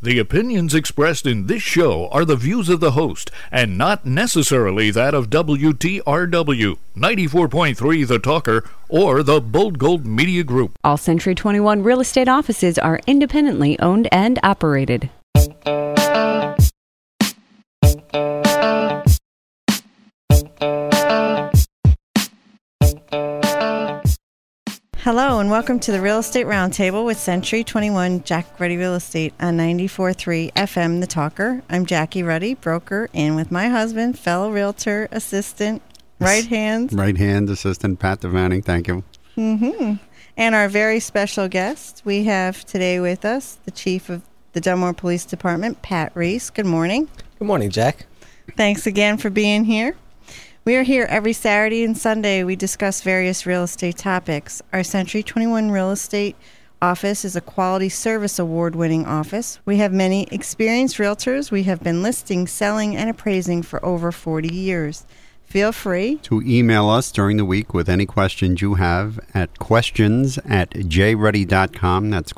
The opinions expressed in this show are the views of the host and not necessarily that of WTRW, 94.3 The Talker, or the Bold Gold Media Group. All Century 21 real estate offices are independently owned and operated. Hello and welcome to the Real Estate Roundtable with Century 21 Jack Ruddy Real Estate on 94.3 FM The Talker. I'm Jackie Ruddy, broker, and with my husband, fellow realtor, assistant, right hand assistant, Pat Devanning. Thank you. And our very special guest, we have today with us the Chief of the Dunmore Police Department, Pat Reese. Good morning. Good morning, Jack. Thanks again for being here. We are here every Saturday and Sunday. We discuss various real estate topics. Our Century 21 Real Estate Office is a Quality Service Award-winning office. We have many experienced realtors. We have been listing, selling, and appraising for over 40 years. Feel free to email us during the week with any questions you have at questions@jruddy.com. That's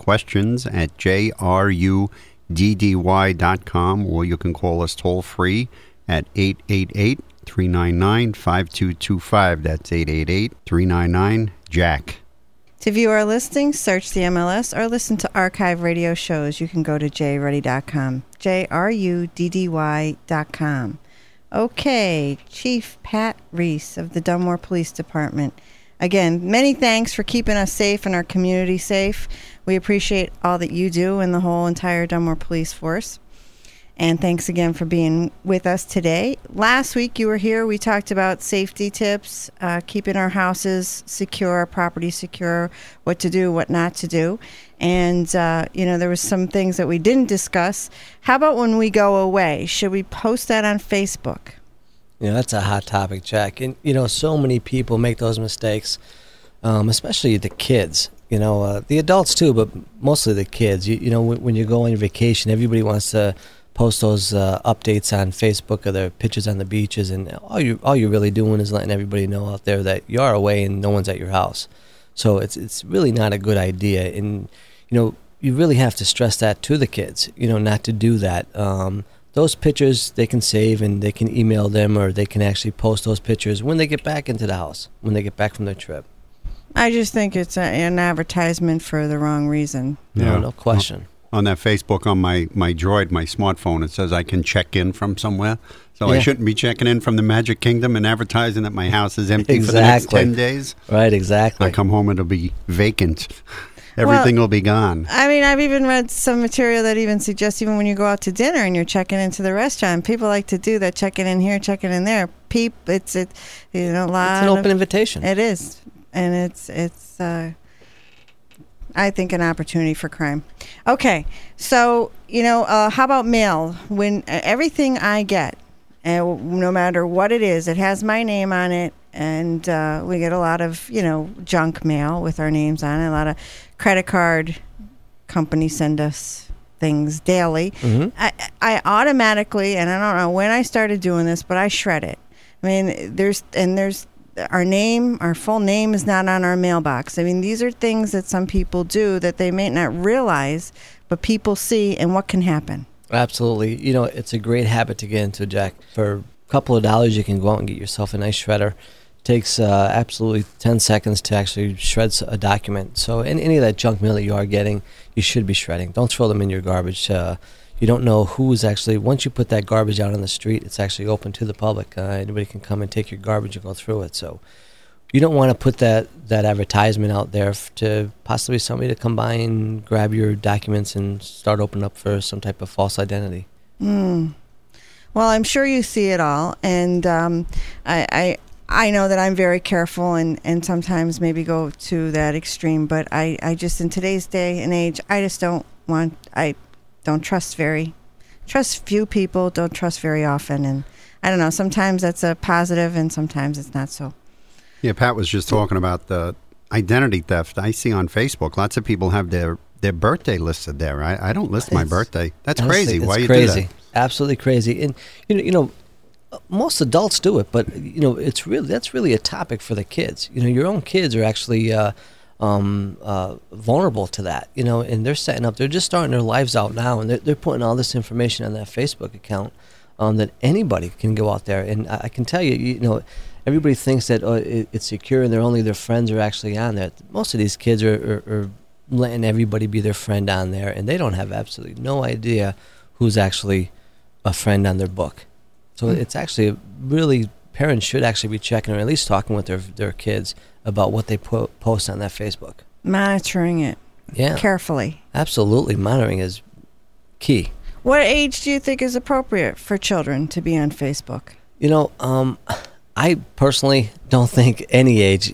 questions@jruddy.com, or you can call us toll-free at 888-399-5225. That's 888-399-JACK. To view our listings, search the MLS or listen to archive radio shows. You can go to jruddy.com, jruddy.com. Okay, Chief Pat Reese of the Dunmore Police Department. Again, many thanks for keeping us safe and our community safe. We appreciate all that you do and the whole entire Dunmore Police Force. And thanks again for being with us today. Last week you were here. We talked about safety tips, keeping our houses secure, our property secure, what to do, what not to do. And, there was some things that we didn't discuss. How about when we go away? Should we post that on Facebook? That's a hot topic, Jack. And, so many people make those mistakes, especially the kids. The adults too, but mostly the kids. When you go on your vacation, everybody wants to post those updates on Facebook of their pictures on the beaches, and all you're really doing is letting everybody know out there that you are away and no one's at your house. So it's really not a good idea, and you really have to stress that to the kids, not to do that. Those pictures they can save and they can email them, or they can actually post those pictures when they get back into the house, when they get back from their trip. I just think it's an advertisement for the wrong reason. No question. On that Facebook, on my Droid, my smartphone, it says I can check in from somewhere. So I shouldn't be checking in from the Magic Kingdom and advertising that my house is empty for the next 10 days. Right, exactly. I come home, it'll be vacant. Everything will be gone. I mean, I've even read some material that even suggests even when you go out to dinner and you're checking into the restaurant, people like to do that, checking in here, checking in there. It's a lot. It's an open invitation. It is, and it's I think an opportunity for crime. Okay, so how about mail? When everything I get, no matter what it is, it has my name on it, and we get a lot of junk mail with our names on it. A lot of credit card companies send us things daily. Mm-hmm. I automatically, and I don't know when I started doing this, but I shred it. I mean, there's our full name is not on our mailbox. I mean, these are things that some people do that they may not realize, but people see, and what can happen. Absolutely. It's a great habit to get into, Jack. For a couple of dollars, you can go out and get yourself a nice shredder. It takes absolutely 10 seconds to actually shred a document. So any of that junk mail that you are getting, you should be shredding. Don't throw them in your garbage. You don't know who's actually, once you put that garbage out on the street, it's actually open to the public. Anybody can come and take your garbage and go through it. So you don't want to put that advertisement out there to possibly somebody to come by and grab your documents and start opening up for some type of false identity. Well, I'm sure you see it all. And I know that I'm very careful and sometimes maybe go to that extreme. But I just, in today's day and age, I just don't trust few people, don't trust very often. And I don't know, sometimes that's a positive and sometimes it's not so. Yeah, Pat was just talking about the identity theft. I see on Facebook, lots of people have their birthday listed there. I don't list my birthday. That's crazy. Why you do that? Absolutely crazy. And, most adults do it, but, that's really a topic for the kids. Your own kids are actually vulnerable to that, and they're just starting their lives out now, and they're putting all this information on that Facebook account that anybody can go out there. And I can tell you, everybody thinks that it's secure and only their friends are actually on there. Most of these kids are letting everybody be their friend on there, and they don't have absolutely no idea who's actually a friend on their book. So it's actually really, parents should actually be checking, or at least talking with their kids about what they post on that Facebook. Monitoring it carefully. Absolutely. Monitoring is key. What age do you think is appropriate for children to be on Facebook? I personally don't think any age,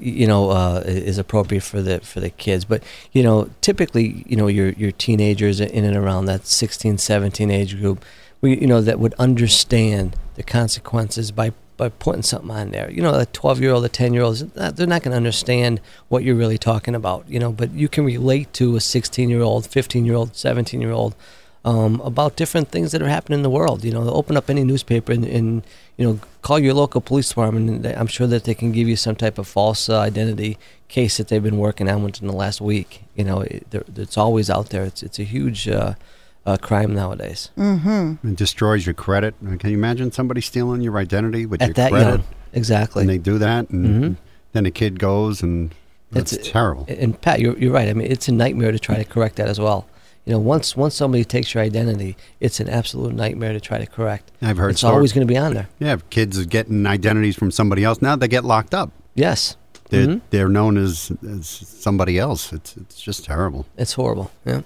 is appropriate for the kids. But, typically, your teenagers in and around that 16, 17 age group, that would understand the consequences by putting something on there. A 12-year-old, a 10-year-old, they're not going to understand what you're really talking about, but you can relate to a 16-year-old, 15-year-old, 17-year-old about different things that are happening in the world. Open up any newspaper and call your local police department, and I'm sure that they can give you some type of false identity case that they've been working on within the last week. It's always out there. It's a huge crime nowadays. Mm-hmm. It destroys your credit. Can you imagine somebody stealing your identity with your that credit? young. Exactly. And they do that, and then a kid goes, and that's terrible. And Pat, you're right. I mean, it's a nightmare to try to correct that as well. Once somebody takes your identity, it's an absolute nightmare to try to correct. I've heard it's always going to be on there. Yeah, if kids are getting identities from somebody else, now they get locked up. Yes. They're known as somebody else. It's just terrible. It's horrible. Yeah.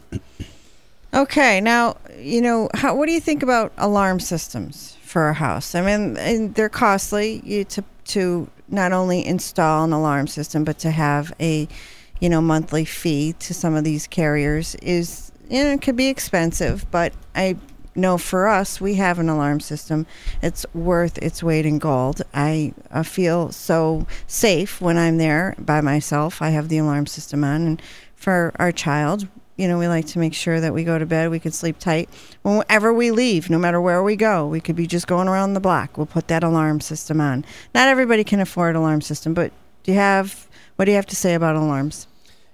Okay, now, what do you think about alarm systems for a house? I mean, they're costly to not only install an alarm system, but to have a, monthly fee to some of these carriers is, it could be expensive, but I know for us, we have an alarm system. It's worth its weight in gold. I feel so safe when I'm there by myself. I have the alarm system on, and for our child, we like to make sure that we go to bed, we can sleep tight. Whenever we leave, no matter where we go, we could be just going around the block. We'll put that alarm system on. Not everybody can afford an alarm system, but what do you have to say about alarms?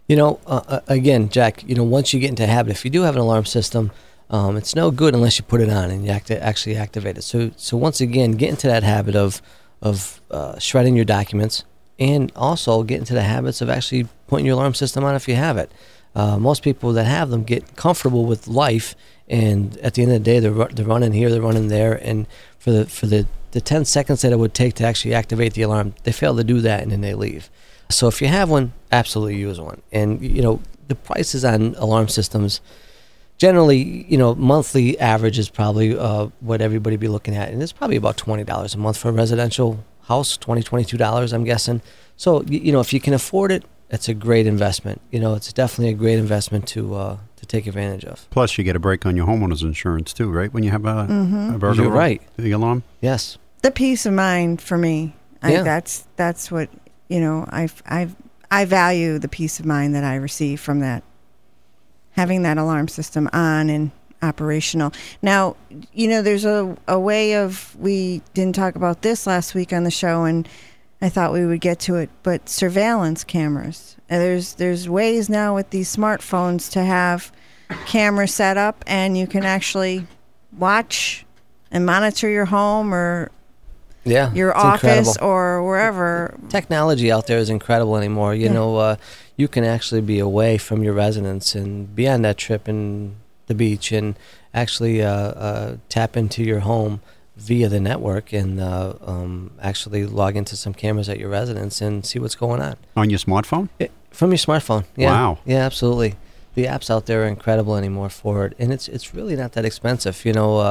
Again, Jack, once you get into a habit, if you do have an alarm system, it's no good unless you put it on and you actually activate it. So once again, get into that habit of shredding your documents, and also get into the habits of actually putting your alarm system on if you have it. Most people that have them get comfortable with life, and at the end of the day, they're running here, they're running there, and for the 10 seconds that it would take to actually activate the alarm, they fail to do that, and then they leave. So if you have one, absolutely use one. And the prices on alarm systems, generally, monthly average is probably what everybody be looking at, and it's probably about $20 a month for a residential house, $22, I'm guessing. So if you can afford it, it's a great investment. It's definitely a great investment to take advantage of. Plus, you get a break on your homeowner's insurance too, right? When you have a burglar, you're right. The alarm. Yes. The peace of mind for me. That's what I value, the peace of mind that I receive from that. Having that alarm system on and operational. Now, there's a way of, we didn't talk about this last week on the show, and I thought we would get to it, but surveillance cameras. There's ways now with these smartphones to have cameras set up, and you can actually watch and monitor your home or your office incredible. Or wherever. Technology out there is incredible anymore. You can actually be away from your residence and be on that trip in the beach and actually tap into your home via the network and actually log into some cameras at your residence and see what's going on. On your smartphone? From your smartphone. Yeah. Wow. Yeah, absolutely. The apps out there are incredible anymore for it, and it's really not that expensive.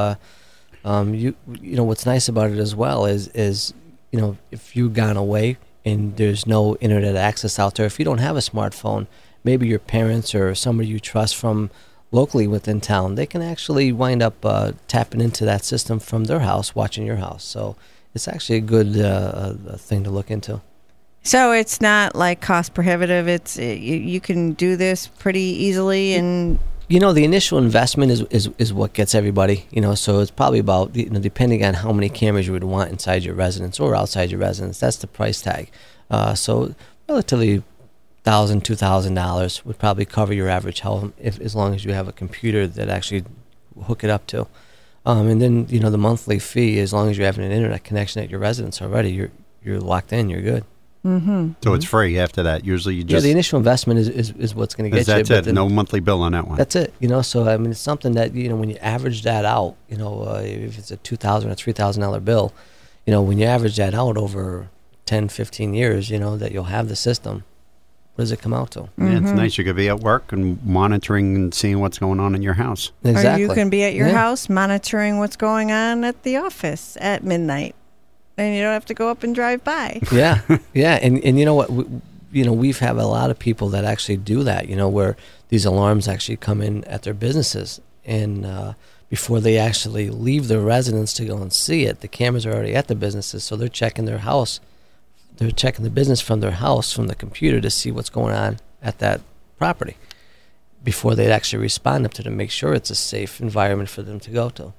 What's nice about it as well is if you've gone away and there's no internet access out there, if you don't have a smartphone, maybe your parents or somebody you trust from locally within town, they can actually wind up tapping into that system from their house, watching your house. So it's actually a good thing to look into. So it's not like cost prohibitive. You can do this pretty easily, and the initial investment is what gets everybody. So it's probably about depending on how many cameras you would want inside your residence or outside your residence. That's the price tag. So relatively $1,000 $1,000, $2,000 would probably cover your average home as long as you have a computer that actually hook it up to. And then, the monthly fee, as long as you have an internet connection at your residence already, you're locked in, you're good. Mm-hmm. So it's free after that. Usually you just... the initial investment is what's going to get you. That's it. No monthly bill on that one. That's it. So, it's something that, when you average that out, if it's a $2,000 or $3,000 bill, when you average that out over 10, 15 years, that you'll have the system, what does it come out to? Yeah, it's nice. You could be at work and monitoring and seeing what's going on in your house. Exactly. Or you can be at your house monitoring what's going on at the office at midnight. And you don't have to go up and drive by. Yeah, yeah. And you know what? We've had a lot of people that actually do that, where these alarms actually come in at their businesses. And before they actually leave their residence to go and see it, the cameras are already at the businesses. So they're checking their house. They're checking the business from their house, from the computer, to see what's going on at that property before they'd actually respond up to make sure it's a safe environment for them to go to.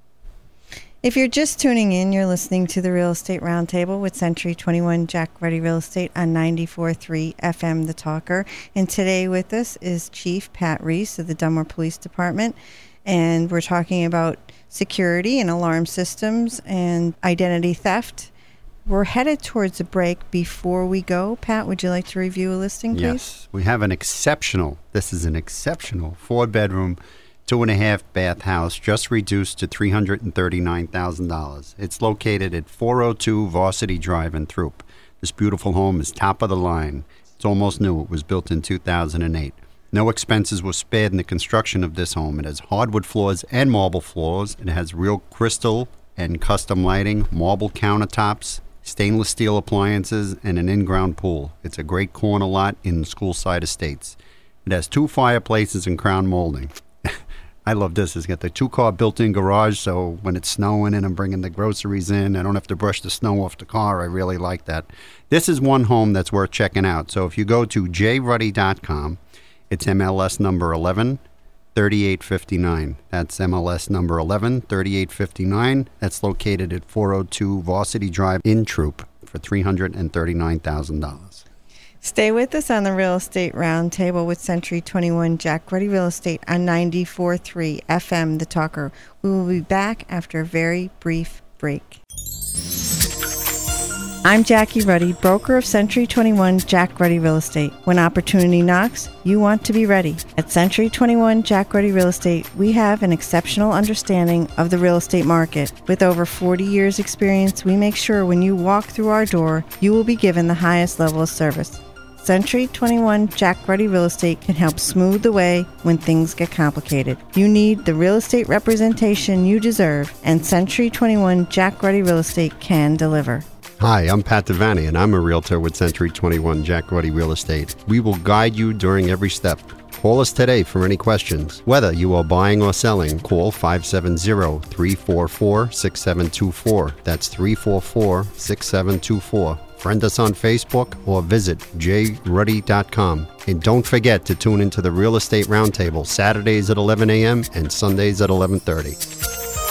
If you're just tuning in, you're listening to the Real Estate Roundtable with Century 21 Jack Ruddy Real Estate on 94.3 FM The Talker. And today with us is Chief Pat Reese of the Dunmore Police Department. And we're talking about security and alarm systems and identity theft. We're headed towards a break. Before we go, Pat, would you like to review a listing, please? Yes. We have this is an exceptional 4-bedroom, 2.5-bath house, just reduced to $339,000. It's located at 402 Varsity Drive in Throop. This beautiful home is top of the line. It's almost new. It was built in 2008. No expenses were spared in the construction of this home. It has hardwood floors and marble floors. It has real crystal and custom lighting, marble countertops, stainless steel appliances, and an in-ground pool. It's a great corner lot in the Schoolside Estates. It has 2 fireplaces and crown molding. I love this. It's got the 2-car built-in garage, so when it's snowing and I'm bringing the groceries in, I don't have to brush the snow off the car. I really like that. This is one home that's worth checking out. So if you go to jruddy.com, it's MLS number 113859. That's MLS number 113859. That's located at 402 Varsity Drive in Throop for $339,000. Stay with us on the Real Estate Roundtable with Century 21 Jack Ruddy Real Estate on 94.3 FM The Talker. We will be back after a very brief break. I'm Jackie Ruddy, broker of Century 21 Jack Ruddy Real Estate. When opportunity knocks, you want to be ready. At Century 21 Jack Ruddy Real Estate, we have an exceptional understanding of the real estate market. With over 40 years experience, we make sure when you walk through our door, you will be given the highest level of service. Century 21 Jack Ruddy Real Estate can help smooth the way when things get complicated. You need the real estate representation you deserve, and Century 21 Jack Ruddy Real Estate can deliver. Hi, I'm Pat Devaney, and I'm a realtor with Century 21 Jack Ruddy Real Estate. We will guide you during every step. Call us today for any questions. Whether you are buying or selling, call 570-344-6724. That's 344-6724. Friend us on Facebook or visit jruddy.com. And don't forget to tune into the Real Estate Roundtable Saturdays at 11 a.m. and Sundays at 11:30.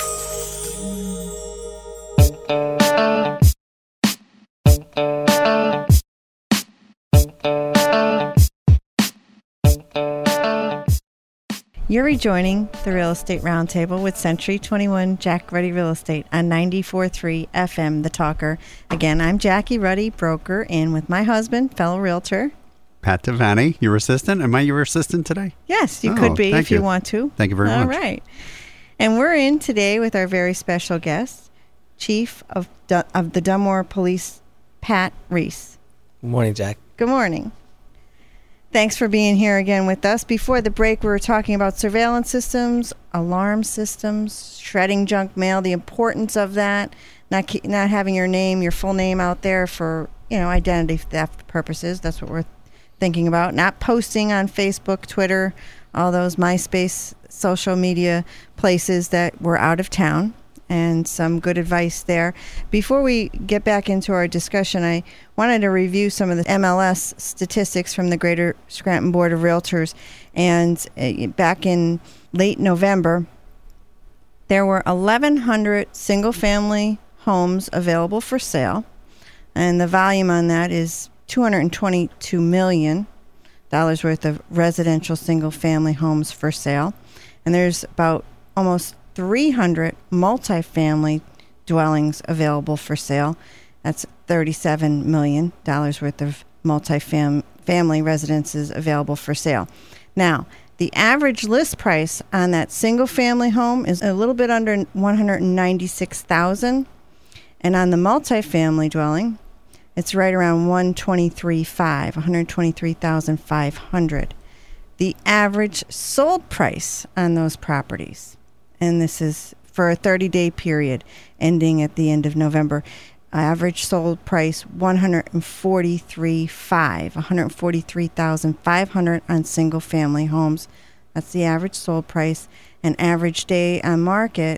You're rejoining the Real Estate Roundtable with Century 21 Jack Ruddy Real Estate on 94.3 FM The Talker. Again, I'm Jackie Ruddy, broker, and with my husband, fellow realtor, Pat Devaney, your assistant. Am I your assistant today? Yes, you could be if you want to. Thank you very much. All right. And we're in today with our very special guest, Chief of the Dunmore Police, Pat Reese. Good morning, Jack. Good morning. Thanks for being here again with us. Before the break, we were talking about surveillance systems, alarm systems, shredding junk mail, the importance of that, not having your full name out there for, identity theft purposes. That's what we're thinking about. Not posting on Facebook, Twitter, all those MySpace social media places that were out of town. And some good advice there. Before we get back into our discussion, I wanted to review some of the MLS statistics from the Greater Scranton Board of Realtors. And back in late November, there were 1,100 single-family homes available for sale. And the volume on that is $222 million. worth of residential single-family homes for sale. And there's about almost 300 multifamily dwellings available for sale. That's $37 million worth of multifamily residences available for sale. Now, the average list price on that single-family home is a little bit under $196,000, and on the multifamily dwelling, it's right around $123,500. The average sold price on those properties, and this is for a 30-day period ending at the end of November, average sold price $143,500 on single-family homes. That's the average sold price. And average days on market,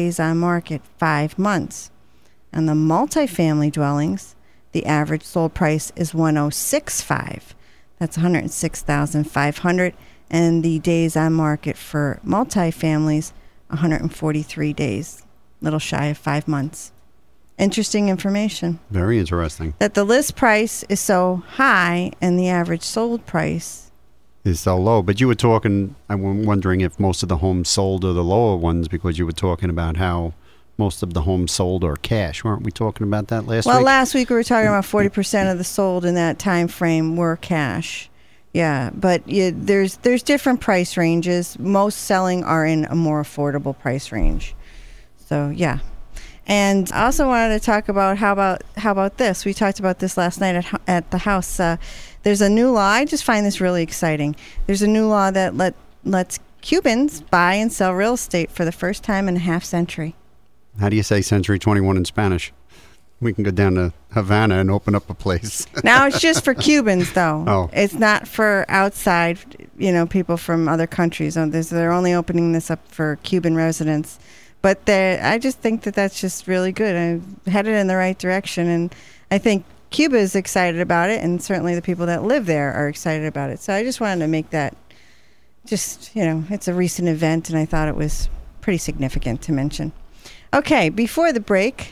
5 months. On the multifamily dwellings, the average sold price is $106,500. That's $106,500. And the days on market for multifamilies, 143 days, little shy of 5 months. Interesting information. Very interesting. That the list price is so high and the average sold price is so low. But you were talking, I'm wondering if most of the homes sold are the lower ones, because you were talking about how most of the homes sold are cash. Weren't we talking about that last week? Well, last week we were talking about 40% of the sold in that time frame were cash. Yeah, but there's different price ranges. Most selling are in a more affordable price range. So, yeah. And I also wanted to talk about how about this? We talked about this last night at the house. There's a new law. I just find this really exciting. There's a new law that lets Cubans buy and sell real estate for the first time in a half century. How do you say Century 21 in Spanish? We can go down to Havana and open up a place. Now it's just for Cubans, though. Oh. It's not for outside, people from other countries. They're only opening this up for Cuban residents. But I just think that that's just really good. I'm headed in the right direction, and I think Cuba is excited about it, and certainly the people that live there are excited about it. So I just wanted to make that it's a recent event, and I thought it was pretty significant to mention. Okay, before the break,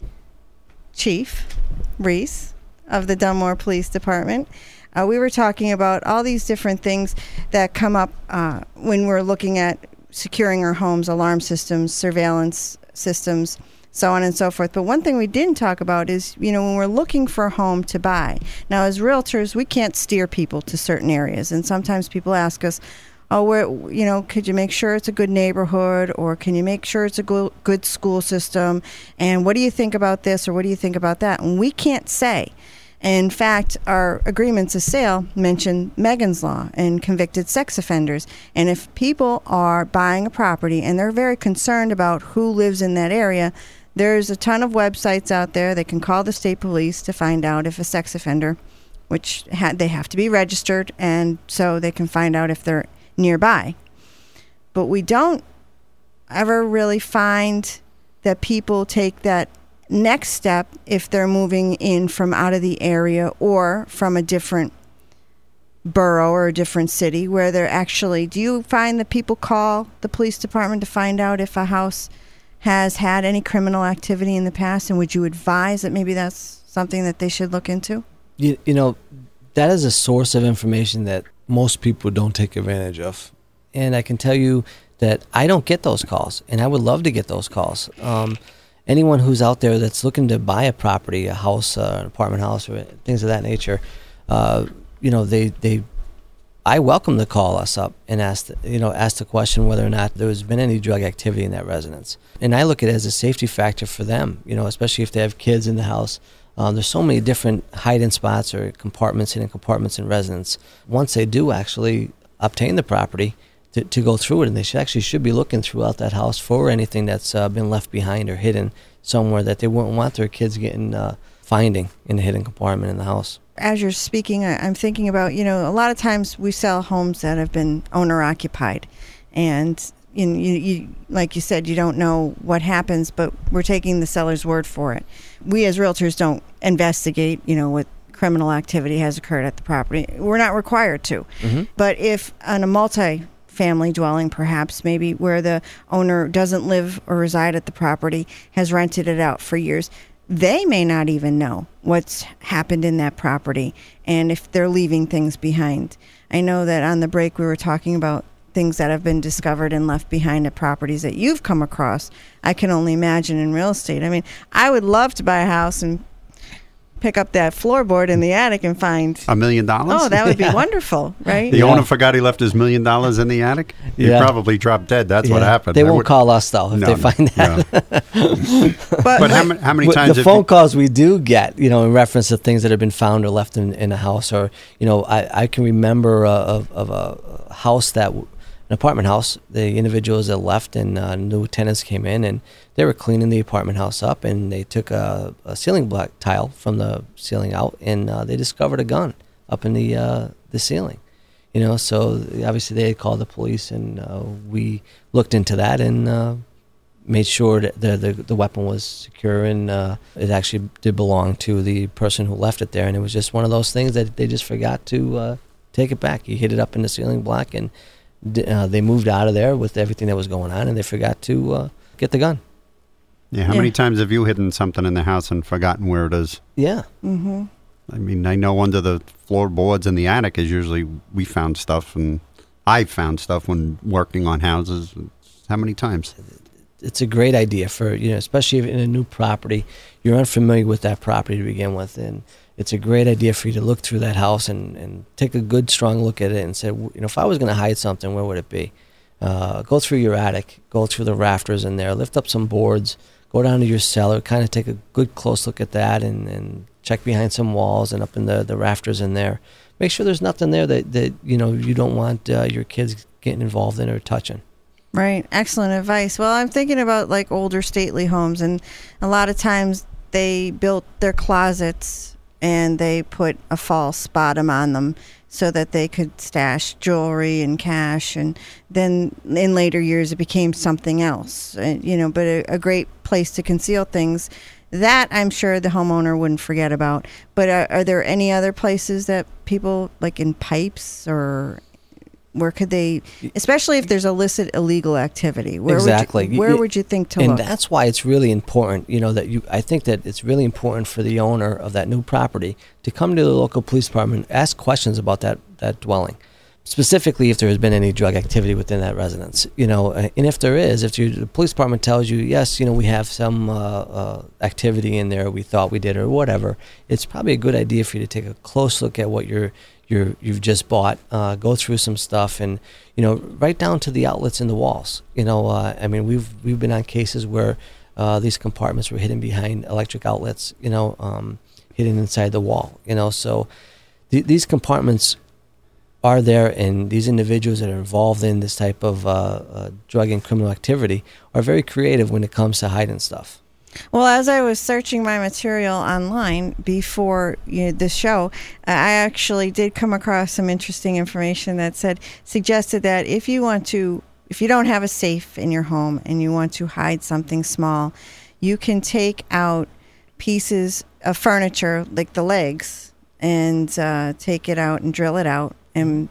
Chief Reese of the Dunmore Police Department, we were talking about all these different things that come up when we're looking at securing our homes, alarm systems, surveillance systems, so on and so forth. But one thing we didn't talk about is, when we're looking for a home to buy. Now, as realtors, we can't steer people to certain areas. And sometimes people ask us, could you make sure it's a good neighborhood, or can you make sure it's a good school system? And what do you think about this, or what do you think about that? And we can't say. In fact, our agreements of sale mention Megan's Law and convicted sex offenders. And if people are buying a property and they're very concerned about who lives in that area, there's a ton of websites out there. They can call the state police to find out if a sex offender, which they have to be registered, and so they can find out if they're nearby. But we don't ever really find that people take that next step if they're moving in from out of the area or from a different borough or a different city, where they're actually, do you find that people call the police department to find out if a house has had any criminal activity in the past, and would you advise that maybe that's something that they should look into? That is a source of information that most people don't take advantage of. And I can tell you that I don't get those calls, and I would love to get those calls. Anyone who's out there that's looking to buy a property, a house, an apartment house, or things of that nature, I welcome to call us up and ask the question whether or not there's been any drug activity in that residence. And I look at it as a safety factor for them, especially if they have kids in the house. There's so many different hiding spots or hidden compartments in residence. Once they do actually obtain the property, to go through it, and they should be looking throughout that house for anything that's been left behind or hidden somewhere that they wouldn't want their kids finding in a hidden compartment in the house. As you're speaking, I'm thinking about, a lot of times we sell homes that have been owner occupied, and you like you said, you don't know what happens, but we're taking the seller's word for it. We as realtors don't investigate, what criminal activity has occurred at the property. We're not required to. Mm-hmm. But if on a multi-family dwelling, perhaps maybe where the owner doesn't live or reside at the property, has rented it out for years, they may not even know what's happened in that property and if they're leaving things behind. I know that on the break we were talking about things that have been discovered and left behind at properties that you've come across. I can only imagine in real estate. I mean, I would love to buy a house and pick up that floorboard in the attic and find $1 million? Oh, that would be wonderful, right? The owner forgot he left his $1 million in the attic? He probably dropped dead. That's what happened. They won't call us, though, if they find that. No. But how many times... The phone calls we do get, in reference to things that have been found or left in a house, or, I can remember of a house an apartment house, the individuals that left and new tenants came in and they were cleaning the apartment house up and they took a ceiling block tile from the ceiling out and they discovered a gun up in the ceiling. So obviously they had called the police and we looked into that and made sure that the weapon was secure and it actually did belong to the person who left it there. And it was just one of those things that they just forgot to take it back. He hit it up in the ceiling block and they moved out of there with everything that was going on, and they forgot to get the gun. Yeah, how many times have you hidden something in the house and forgotten where it is? Yeah. Mm-hmm. I mean, I know under the floorboards in the attic is usually we found stuff, and I found stuff when working on houses. How many times? It's a great idea for, especially if in a new property, you're unfamiliar with that property to begin with, and it's a great idea for you to look through that house and take a good, strong look at it and say, if I was going to hide something, where would it be? Go through your attic, go through the rafters in there, lift up some boards, go down to your cellar, kind of take a good, close look at that and check behind some walls and up in the rafters in there. Make sure there's nothing there that you don't want your kids getting involved in or touching. Right. Excellent advice. Well, I'm thinking about like older stately homes, and a lot of times they built their closets and they put a false bottom on them so that they could stash jewelry and cash, and then in later years it became something else. But a great place to conceal things that I'm sure the homeowner wouldn't forget about. But are there any other places that people, like in pipes, or where could they, especially if there's illicit illegal activity? Where would you think to look? And that's why it's really important, I think that it's really important for the owner of that new property to come to the local police department, ask questions about that dwelling. Specifically, if there has been any drug activity within that residence, and if there is, the police department tells you, yes, we have some activity in there, we thought we did or whatever, it's probably a good idea for you to take a close look at what you've just bought, go through some stuff, and right down to the outlets in the walls. We've been on cases where these compartments were hidden behind electric outlets, hidden inside the wall. So these compartments are there, and these individuals that are involved in this type of drug and criminal activity are very creative when it comes to hiding stuff. Well, as I was searching my material online before the show, I actually did come across some interesting information that suggested that if you don't have a safe in your home and you want to hide something small, you can take out pieces of furniture, like the legs, and take it out and drill it out and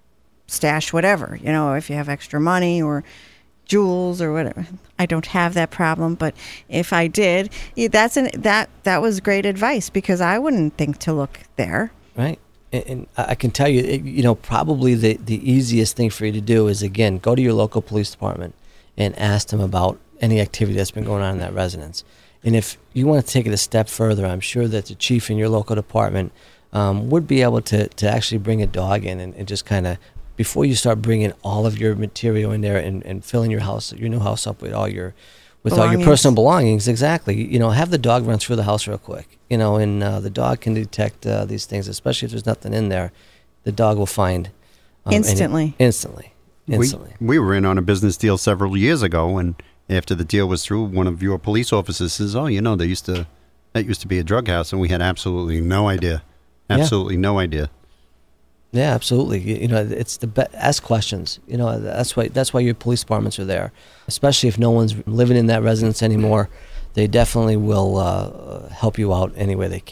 stash whatever, if you have extra money or jewels or whatever. I don't have that problem, but if I did, that was great advice, because I wouldn't think to look there. Right. And I can tell you, probably the easiest thing for you to do is, again, go to your local police department and ask them about any activity that's been going on in that residence. And if you want to take it a step further, I'm sure that the chief in your local department would be able to actually bring a dog in and just kind of, before you start bringing all of your material in there and filling your new house up with all your personal belongings, exactly. Have the dog run through the house real quick. And the dog can detect these things, especially if there's nothing in there. The dog will find instantly. Instantly. We were in on a business deal several years ago, and after the deal was through, one of your police officers says, "Oh, that used to be a drug house," and we had absolutely no idea. Absolutely no idea. Yeah, absolutely. It's ask questions. That's why your police departments are there, especially if no one's living in that residence anymore. They definitely will help you out any way they can.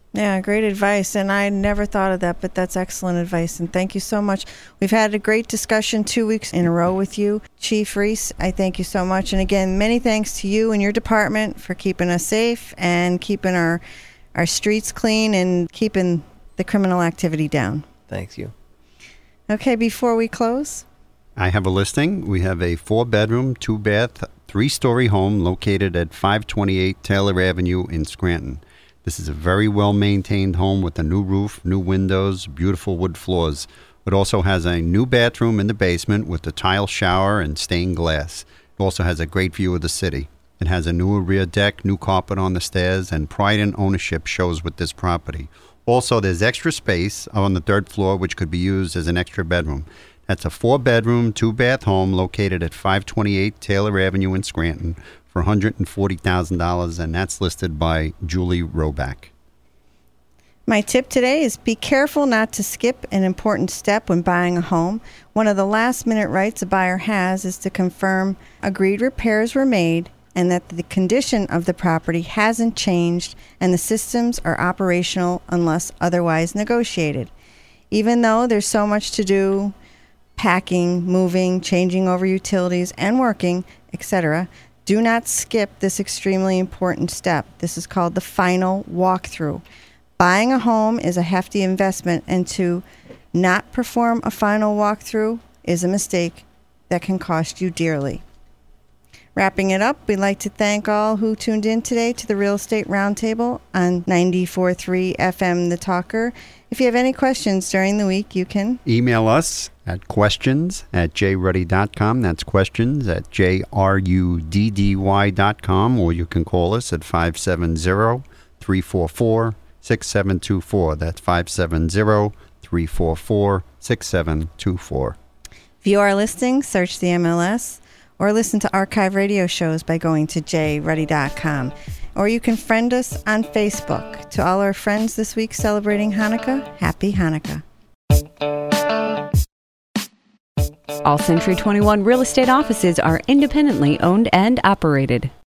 Yeah, great advice. And I never thought of that, but that's excellent advice. And thank you so much. We've had a great discussion 2 weeks in a row with you, Chief Reese. I thank you so much. And again, many thanks to you and your department for keeping us safe and keeping our streets clean and keeping the criminal activity down. Thank you. Okay, before we close, I have a listing. We have a 4-bedroom, 2-bath, 3-story home located at 528 Taylor Avenue in Scranton. This is a very well-maintained home with a new roof, new windows, beautiful wood floors. It also has a new bathroom in the basement with a tile shower and stained glass. It also has a great view of the city. It has a newer rear deck, new carpet on the stairs, and pride in ownership shows with this property. Also, there's extra space on the 3rd floor, which could be used as an extra bedroom. That's a 4-bedroom, 2-bath home located at 528 Taylor Avenue in Scranton for $140,000, and that's listed by Julie Roback. my tip today is be careful not to skip an important step when buying a home. One of the last-minute rights a buyer has is to confirm agreed repairs were made and that the condition of the property hasn't changed and the systems are operational unless otherwise negotiated. Even though there's so much to do, packing, moving, changing over utilities, and working, etc., do not skip this extremely important step. This is called the final walkthrough. Buying a home is a hefty investment, and to not perform a final walkthrough is a mistake that can cost you dearly. Wrapping it up, we'd like to thank all who tuned in today to the Real Estate Roundtable on 94.3 FM The Talker. If you have any questions during the week, you can email us at questions@jruddy.com. That's questions@jruddy.com, or you can call us at 570-344-6724. That's 570-344-6724. view our listings, search the MLS, or listen to archive radio shows by going to jruddy.com. Or you can friend us on Facebook. To all our friends this week celebrating Hanukkah, Happy Hanukkah. All Century 21 real estate offices are independently owned and operated.